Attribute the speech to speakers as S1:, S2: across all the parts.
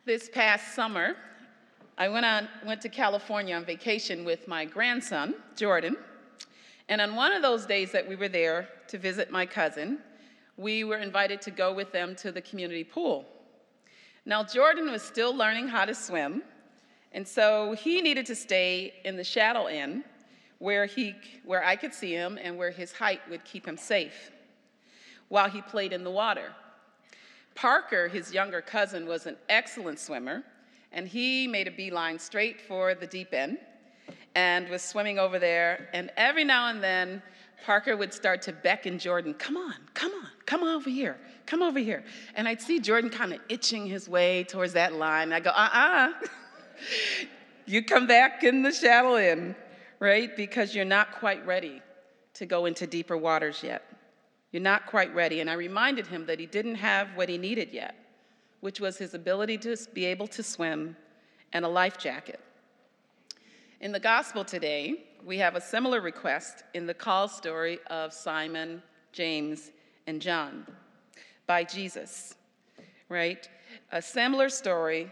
S1: This past summer, I went to California on vacation with my grandson, Jordan, and on one of those days that we were there to visit my cousin, we were invited to go with them to the community pool. Now, Jordan was still learning how to swim, and so he needed to stay in the shadow end where I could see him and where his height would keep him safe while he played in the water. Parker, his younger cousin, was an excellent swimmer, and he made a beeline straight for the deep end and was swimming over there. And every now and then, Parker would start to beckon Jordan, come on over here, come over here. And I'd see Jordan kind of itching his way towards that line. I go, you come back in the shallow end, right? Because you're not quite ready to go into deeper waters yet. You're not quite ready. And I reminded him that he didn't have what he needed yet, which was his ability to be able to swim and a life jacket. In the gospel today, we have a similar request in the call story of Simon, James, and John by Jesus, right? A similar story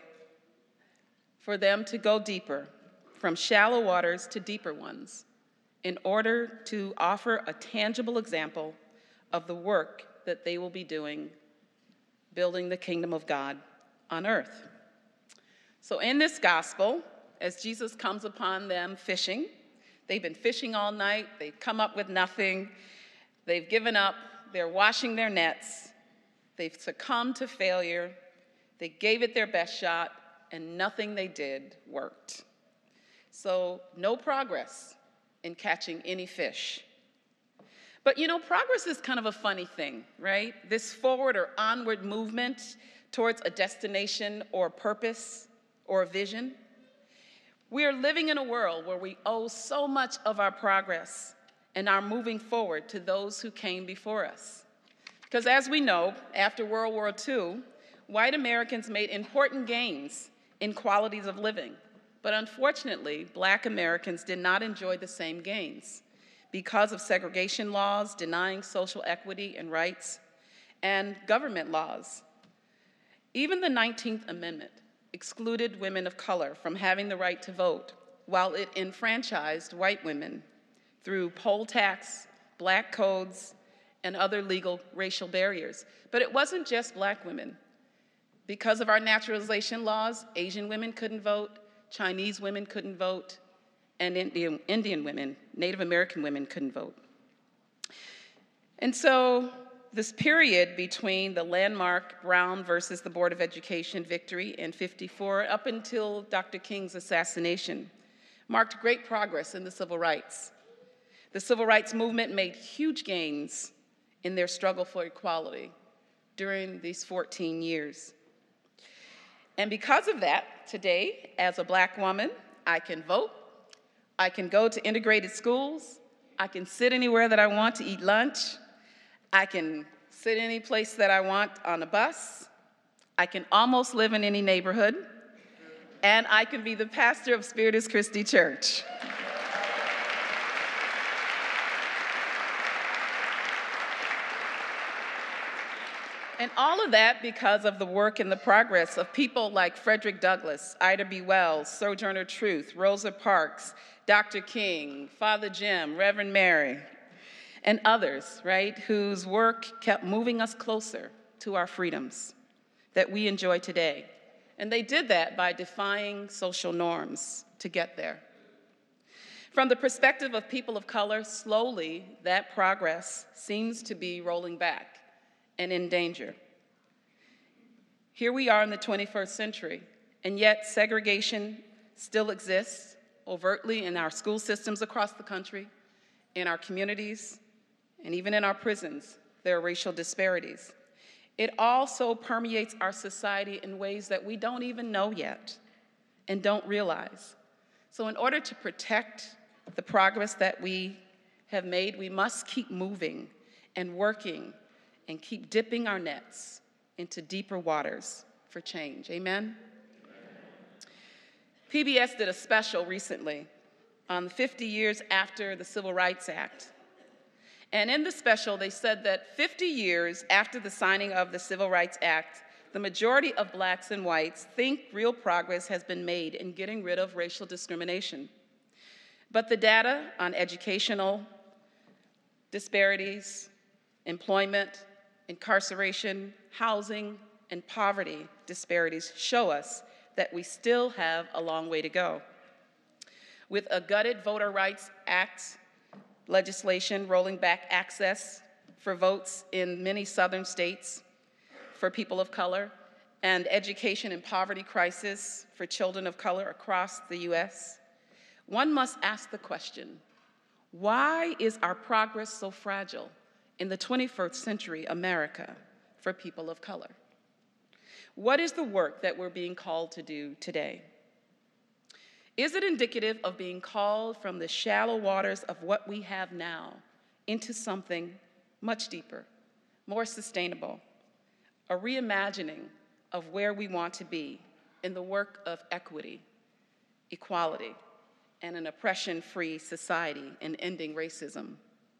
S1: for them to go deeper, from shallow waters to deeper ones, in order to offer a tangible example of the work that they will be doing, building the kingdom of God on earth. So in this gospel, as Jesus comes upon them fishing, they've been fishing all night, they've come up with nothing, they've given up, they're washing their nets, they've succumbed to failure, they gave it their best shot, and nothing they did worked. So no progress in catching any fish. But you know, progress is kind of a funny thing, right? This forward or onward movement towards a destination or purpose or a vision. We are living in a world where we owe so much of our progress and our moving forward to those who came before us. Because as we know, after World War II, white Americans made important gains in qualities of living. But unfortunately, Black Americans did not enjoy the same gains because of segregation laws, denying social equity and rights, and government laws. Even the 19th Amendment excluded women of color from having the right to vote, while it enfranchised white women through poll tax, Black codes, and other legal racial barriers. But it wasn't just Black women. Because of our naturalization laws, Asian women couldn't vote, Chinese women couldn't vote, and Indian women, Native American women couldn't vote. And so this period between the landmark Brown versus the Board of Education victory in '54 up until Dr. King's assassination marked great progress in the civil rights. The civil rights movement made huge gains in their struggle for equality during these 14 years. And because of that, today, as a Black woman, I can vote, I can go to integrated schools, I can sit anywhere that I want to eat lunch, I can sit any place that I want on a bus, I can almost live in any neighborhood, and I can be the pastor of Spiritus Christi Church. And all of that because of the work and the progress of people like Frederick Douglass, Ida B. Wells, Sojourner Truth, Rosa Parks, Dr. King, Father Jim, Reverend Mary, and others, right, whose work kept moving us closer to our freedoms that we enjoy today. And they did that by defying social norms to get there. From the perspective of people of color, slowly that progress seems to be rolling back and in danger. Here we are in the 21st century, and yet segregation still exists overtly in our school systems across the country, in our communities, and even in our prisons. There are racial disparities. It also permeates our society in ways that we don't even know yet and don't realize. So in order to protect the progress that we have made, we must keep moving and working and keep dipping our nets into deeper waters for change. Amen? PBS did a special recently on 50 years after the Civil Rights Act. And in the special, they said that 50 years after the signing of the Civil Rights Act, the majority of blacks and whites think real progress has been made in getting rid of racial discrimination. But the data on educational disparities, employment, incarceration, housing, and poverty disparities show us that we still have a long way to go. With a gutted Voter Rights Act legislation rolling back access for votes in many southern states for people of color, and education and poverty crisis for children of color across the US, one must ask the question, why is our progress so fragile in the 21st century America for people of color? What is the work that we're being called to do today? Is it indicative of being called from the shallow waters of what we have now into something much deeper, more sustainable, a reimagining of where we want to be in the work of equity, equality, and an oppression-free society and ending racism?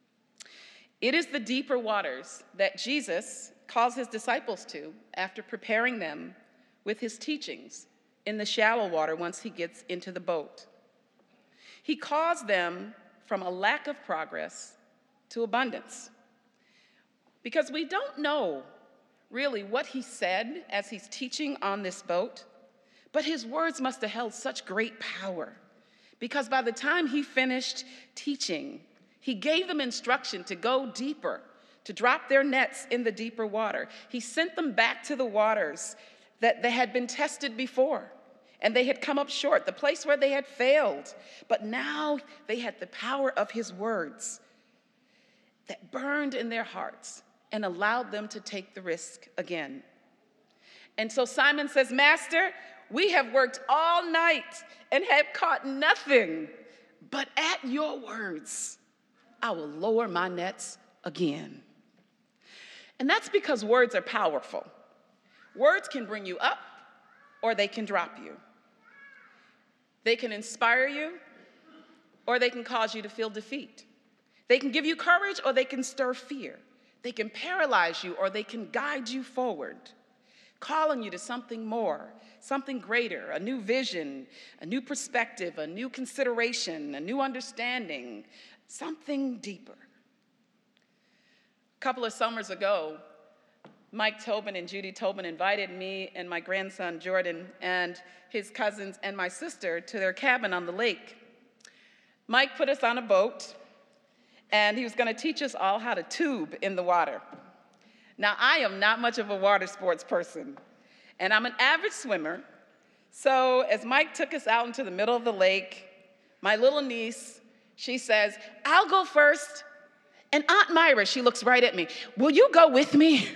S1: It is the deeper waters that Jesus calls his disciples to after preparing them with his teachings in the shallow water once he gets into the boat. He calls them from a lack of progress to abundance. Because we don't know really what he said as he's teaching on this boat, but his words must have held such great power. Because by the time he finished teaching, he gave them instruction to go deeper, to drop their nets in the deeper water. He sent them back to the waters that they had been tested before, and they had come up short, the place where they had failed. But now they had the power of his words that burned in their hearts and allowed them to take the risk again. And so Simon says, "Master, we have worked all night and have caught nothing, but at your words, I will lower my nets again." And that's because words are powerful. Words can bring you up or they can drop you. They can inspire you or they can cause you to feel defeat. They can give you courage or they can stir fear. They can paralyze you or they can guide you forward, calling you to something more, something greater, a new vision, a new perspective, a new consideration, a new understanding, something deeper. A couple of summers ago, Mike Tobin and Judy Tobin invited me and my grandson Jordan and his cousins and my sister to their cabin on the lake. Mike put us on a boat, and he was going to teach us all how to tube in the water. Now, I am not much of a water sports person, and I'm an average swimmer. So as Mike took us out into the middle of the lake, my little niece, she says, "I'll go first." And Aunt Myra, she looks right at me, "Will you go with me?"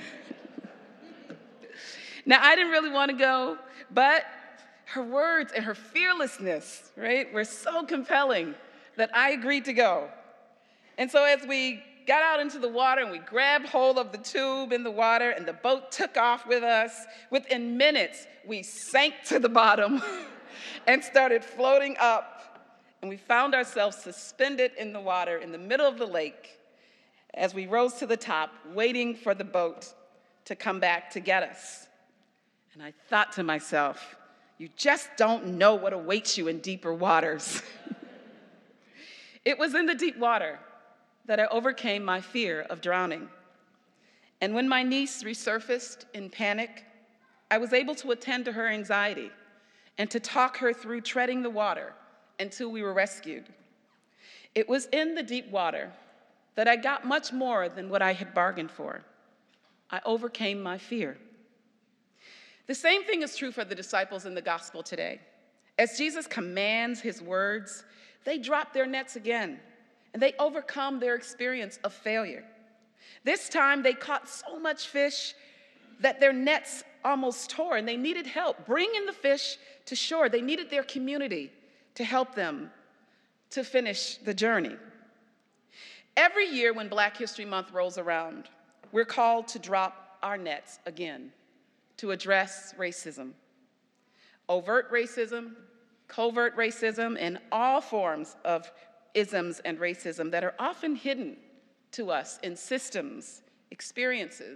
S1: Now, I didn't really want to go, but her words and her fearlessness, right, were so compelling that I agreed to go. And so as we got out into the water and we grabbed hold of the tube in the water and the boat took off with us, within minutes, we sank to the bottom and started floating up. And we found ourselves suspended in the water in the middle of the lake as we rose to the top, waiting for the boat to come back to get us. And I thought to myself, you just don't know what awaits you in deeper waters. It was in the deep water that I overcame my fear of drowning. And when my niece resurfaced in panic, I was able to attend to her anxiety and to talk her through treading the water until we were rescued. It was in the deep water that I got much more than what I had bargained for. I overcame my fear. The same thing is true for the disciples in the gospel today. As Jesus commands his words, they drop their nets again, and they overcome their experience of failure. This time, they caught so much fish that their nets almost tore, and they needed help bringing the fish to shore. They needed their community to help them to finish the journey. Every year when Black History Month rolls around, we're called to drop our nets again to address racism. Overt racism, covert racism, and all forms of isms and racism that are often hidden to us in systems, experiences,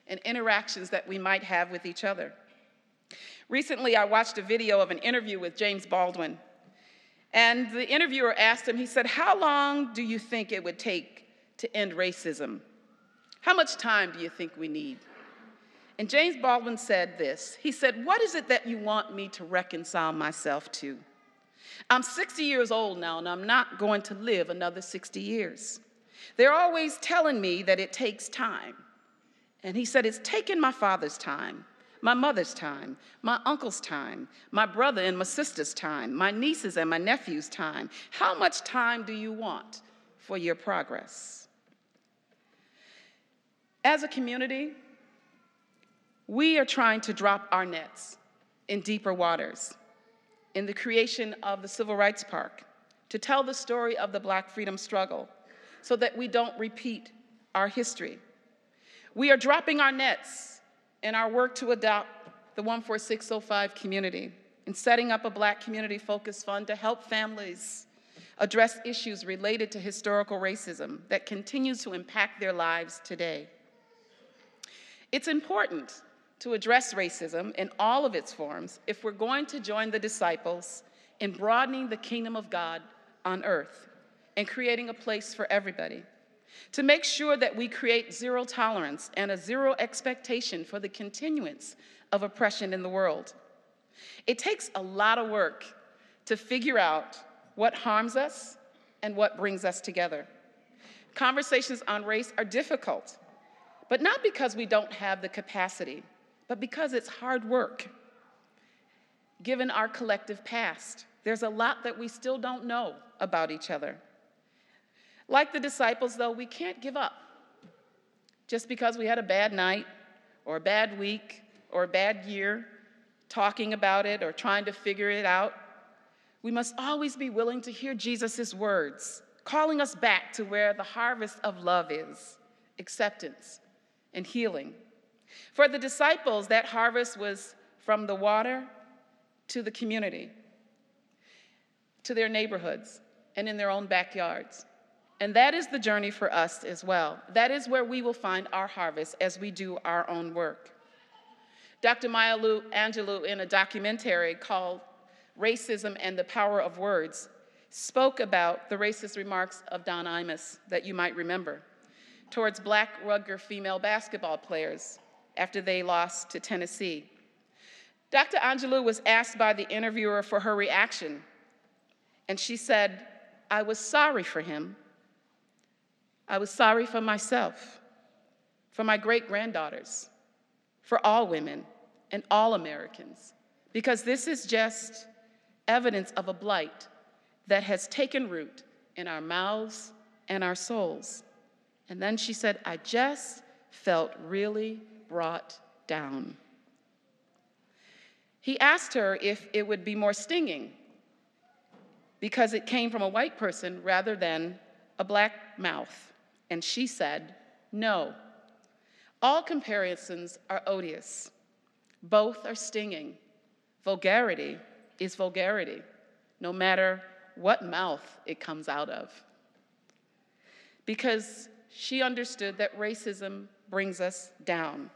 S1: and interactions that we might have with each other. Recently, I watched a video of an interview with James Baldwin, and the interviewer asked him, he said, "How long do you think it would take to end racism? How much time do you think we need?" And James Baldwin said this. He said, "What is it that you want me to reconcile myself to? I'm 60 years old now, and I'm not going to live another 60 years. They're always telling me that it takes time." And he said, "It's taken my father's time, my mother's time, my uncle's time, my brother and my sister's time, my nieces and my nephew's time. How much time do you want for your progress?" As a community, we are trying to drop our nets in deeper waters in the creation of the Civil Rights Park to tell the story of the Black freedom struggle so that we don't repeat our history. We are dropping our nets in our work to adopt the 14605 community and setting up a Black community focus fund to help families address issues related to historical racism that continues to impact their lives today. It's important to address racism in all of its forms if we're going to join the disciples in broadening the kingdom of God on earth and creating a place for everybody. To make sure that we create zero tolerance and a zero expectation for the continuance of oppression in the world. It takes a lot of work to figure out what harms us and what brings us together. Conversations on race are difficult, but not because we don't have the capacity, but because it's hard work. Given our collective past, there's a lot that we still don't know about each other. Like the disciples, though, we can't give up. Just because we had a bad night, or a bad week, or a bad year, talking about it or trying to figure it out, we must always be willing to hear Jesus' words, calling us back to where the harvest of love is, acceptance and healing. For the disciples, that harvest was from the water to the community, to their neighborhoods, and in their own backyards. And that is the journey for us as well. That is where we will find our harvest as we do our own work. Dr. Maya Angelou, in a documentary called Racism and the Power of Words, spoke about the racist remarks of Don Imus that you might remember towards Black Rutgers female basketball players after they lost to Tennessee. Dr. Angelou was asked by the interviewer for her reaction, and she said, "I was sorry for him. I was sorry for myself, for my great-granddaughters, for all women and all Americans, because this is just evidence of a blight that has taken root in our mouths and our souls." And then she said, "I just felt really brought down." He asked her if it would be more stinging because it came from a white person rather than a Black mouth. And she said, "No. All comparisons are odious. Both are stinging. Vulgarity is vulgarity, no matter what mouth it comes out of." Because she understood that racism brings us down.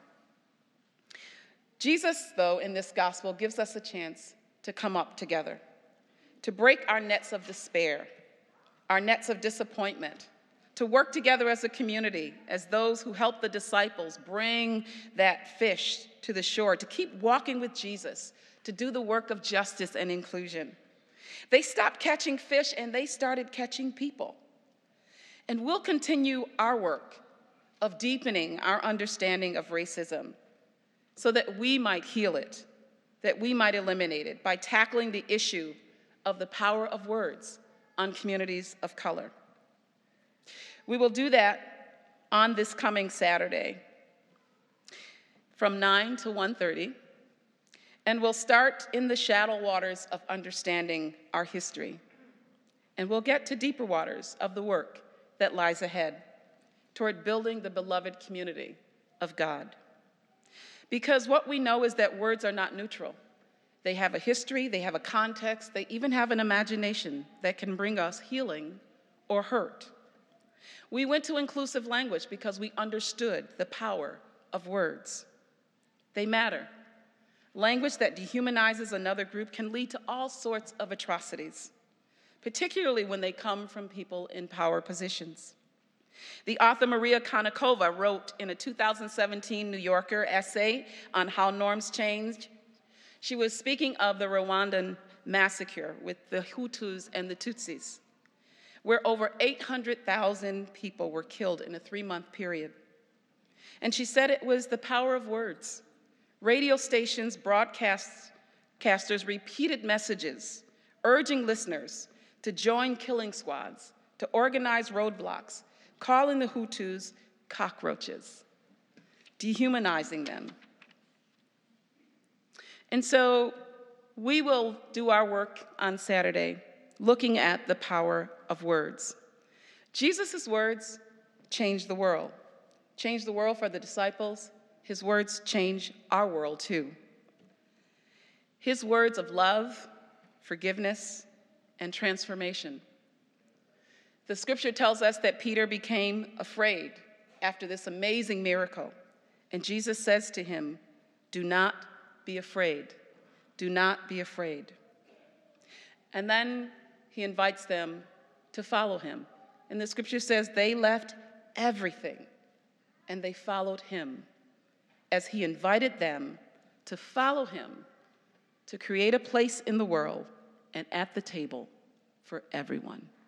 S1: Jesus, though, in this gospel, gives us a chance to come up together, to break our nets of despair, our nets of disappointment, to work together as a community, as those who helped the disciples bring that fish to the shore, to keep walking with Jesus, to do the work of justice and inclusion. They stopped catching fish and they started catching people. And we'll continue our work of deepening our understanding of racism so that we might heal it, that we might eliminate it by tackling the issue of the power of words on communities of color. We will do that on this coming Saturday from 9 to 1:30, and we'll start in the shallow waters of understanding our history, and we'll get to deeper waters of the work that lies ahead toward building the beloved community of God. Because what we know is that words are not neutral. They have a history, they have a context, they even have an imagination that can bring us healing or hurt. We went to inclusive language because we understood the power of words. They matter. Language that dehumanizes another group can lead to all sorts of atrocities, particularly when they come from people in power positions. The author Maria Konnikova wrote in a 2017 New Yorker essay on how norms change. She was speaking of the Rwandan massacre with the Hutus and the Tutsis, where over 800,000 people were killed in a 3-month period. And she said it was the power of words. Radio stations, broadcasters repeated messages urging listeners to join killing squads, to organize roadblocks, calling the Hutus cockroaches, dehumanizing them. And so we will do our work on Saturday looking at the power of words. Jesus' words changed the world for the disciples. His words change our world too. His words of love, forgiveness, and transformation. The scripture tells us that Peter became afraid after this amazing miracle. And Jesus says to him, "Do not be afraid. Do not be afraid." And then he invites them to follow him. And the scripture says they left everything and they followed him as he invited them to follow him to create a place in the world and at the table for everyone.